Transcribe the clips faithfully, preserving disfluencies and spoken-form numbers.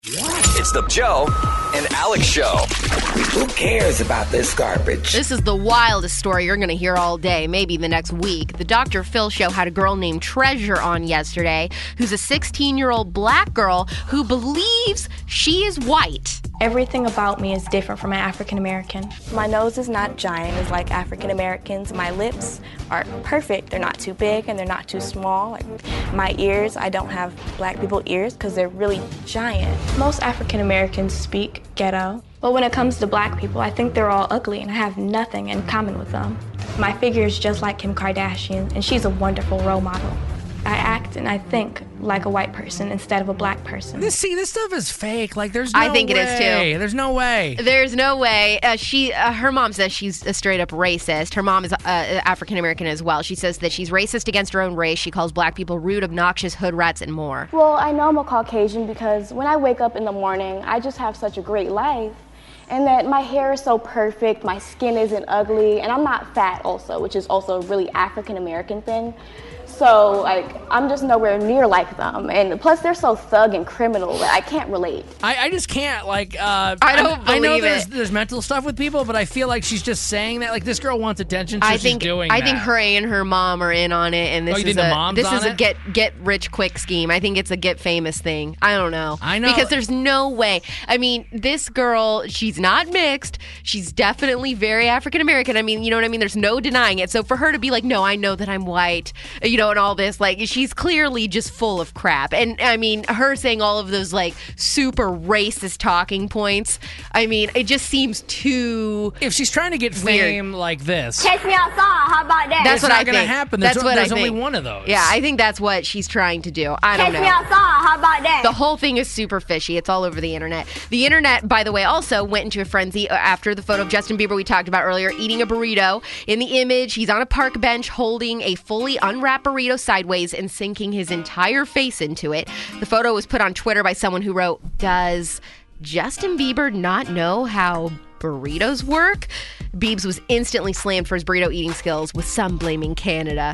It's the Joe and Alex Show. Who cares about this garbage? This is the wildest story you're going to hear all day, maybe the next week. The Doctor Phil show had a girl named Treasure on yesterday, who's a sixteen-year-old black girl who believes she is white. Everything about me is different from an African American. My nose is not giant as like African Americans. My lips are perfect. They're not too big and they're not too small. Like my ears, I don't have black people ears because they're really giant. Most African Americans speak ghetto, but when it comes to black people, I think they're all ugly and I have nothing in common with them. My figure is just like Kim Kardashian, and she's a wonderful role model. I act and I think like a white person instead of a black person. This, see, this stuff is fake. Like, there's no I think way. it is, too. There's no way. There's no way. Uh, she, uh, her mom says she's a straight-up racist. Her mom is uh, African-American as well. She says that she's racist against her own race. She calls black people rude, obnoxious, hood rats, and more. Well, I know I'm a Caucasian because when I wake up in the morning, I just have such a great life. And that my hair is so perfect, my skin isn't ugly, and I'm not fat also, which is also a really African-American thing. So, like, I'm just nowhere near like them. And plus, they're so thug and criminal that I can't relate. I, I just can't, like, uh... I don't I, I know believe there's, it. there's mental stuff with people, but I feel like she's just saying that. Like, this girl wants attention, so I she's think doing I that. think her and her mom are in on it, and this Oh, you is think the a mom's this on is a it? get get rich quick scheme. I think it's a get famous thing. I don't know. I know. because there's no way. I mean, this girl, she's not mixed. She's definitely very African American. I mean, you know what I mean? There's no denying it. So for her to be like, no, I know that I'm white, you know, and all this, like, she's clearly just full of crap. And I mean, her saying all of those like super racist talking points, I mean, it just seems too If she's trying to get fame like this, Take me outside, how about that? That's it's what not I going to think. happen. There's, That's o- what there's I only think. one of those. Yeah, I think that's what she's trying to do. I don't Take know. me outside, how about that? The whole thing is super fishy. It's all over the internet. The internet, by the way, also went into a frenzy after the photo of Justin Bieber we talked about earlier, eating a burrito. In the image, he's on a park bench holding a fully unwrapped burrito sideways and sinking his entire face into it. The photo was put on Twitter by someone who wrote, "Does Justin Bieber not know how burritos work?" Biebs was instantly slammed for his burrito eating skills, with some blaming Canada.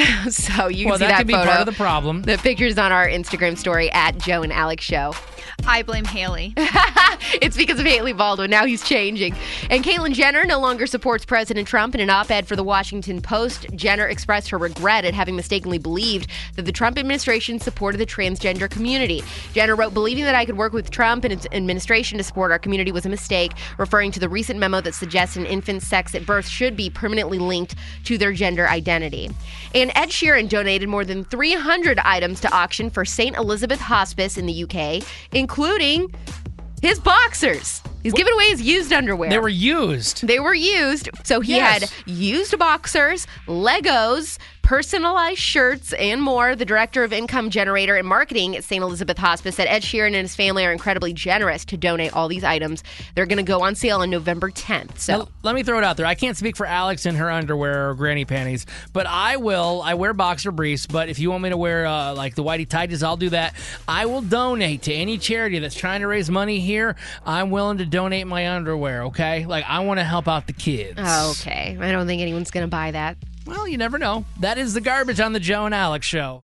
So you can Well, see that that could be photo. part of the problem. The picture's on our Instagram story at Joe and Alex Show. I blame Haley. It's because of Haley Baldwin. Now he's changing. And Caitlyn Jenner no longer supports President Trump. In an op-ed for the Washington Post, Jenner expressed her regret at having mistakenly believed that the Trump administration supported the transgender community. Jenner wrote, "Believing that I could work with Trump and its administration to support our community was a mistake," referring to the recent memo that suggests an infant's sex at birth should be permanently linked to their gender identity. And Ed Sheeran donated more than three hundred items to auction for Saint Elizabeth Hospice in the U K, including his boxers. He's giving away his used underwear. They were used. They were used. So he Yes. had used boxers, Legos, personalized shirts, and more. The director of income generator and marketing at Saint Elizabeth Hospice said Ed Sheeran and his family are incredibly generous to donate all these items. They're going to go on sale on November tenth. So Now, let me throw it out there. I can't speak for Alex in her underwear or granny panties, but I will. I wear boxer briefs, but if you want me to wear uh, like the whitey tighties, I'll do that. I will donate to any charity that's trying to raise money here. I'm willing to donate my underwear, okay? Like, I want to help out the kids. Oh, okay. I don't think anyone's going to buy that. Well, you never know. That is the garbage on the Joe and Alex Show.